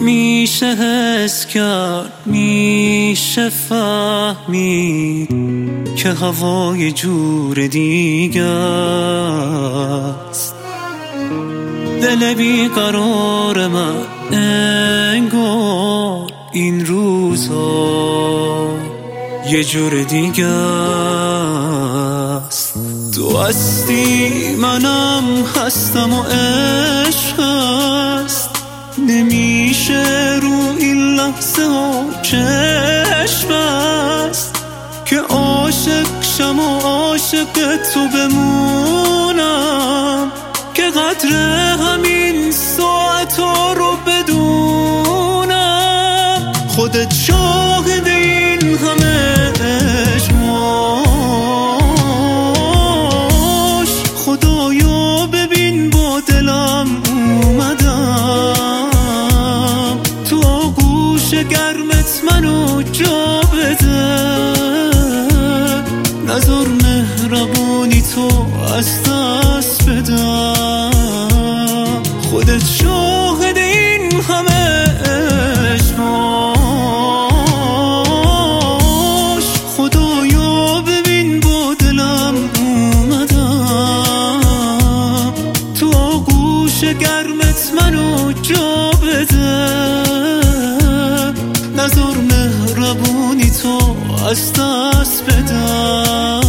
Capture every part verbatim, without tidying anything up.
میشه حس کرد، میشه فهمید که هوای جور دیگه است. دل بیقرار من انگار این روزا یه جور دیگه است. تو هستی منم هستم و عشق هست، نمیشه رو این لحظه ها چشم است که عاشق شم و عاشق تو بمونم، که قدر همین ساعت ها رو بدونم. خودت شاهد این همه اجماش، خدایا ببین با دلم اومدم، تو آغوش گرمت منو جا بده، نذار مهربونی تو از دست بدم. خودت شاهد این همه اجماش، خدایا ببین با دلم اومدم، تو آغوش گرمت منو جا بده، نذار مهربونی تو از دست بدم.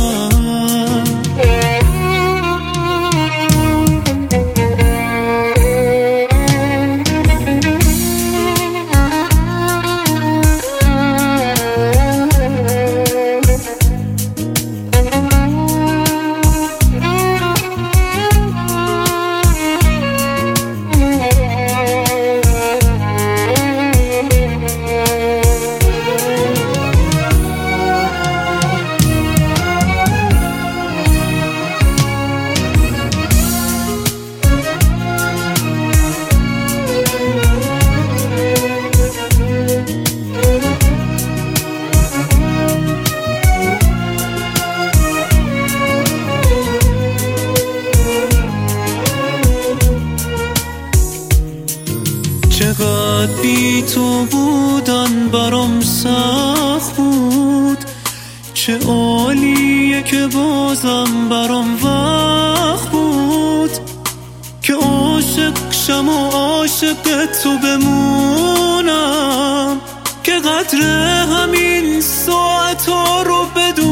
چقدر بی تو بودن برام سخت بود، چه عالیه که بازم برام وقت بود که عاشق شم و عاشق تو بمونم، که قدر همین ساعت ها رو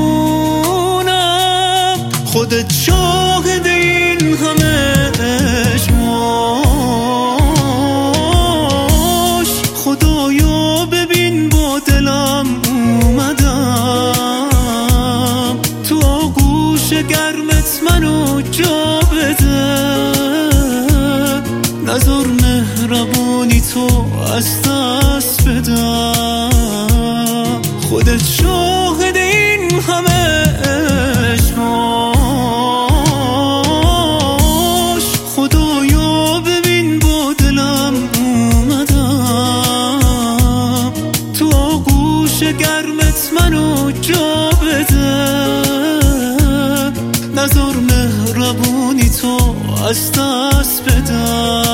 بدونم. خودت شاهد این همه اجماش، خدایا ببین با دلم اومدم، تو آغوش گرمت منو جا بده، نذار مهربونی تو از دست بدم. خودت شاهد این همه اجماش، خدایا ببین با دلم اومدم، تو آغوش گرمت منو جا بده، نذار مهربونی تو از دست بدم.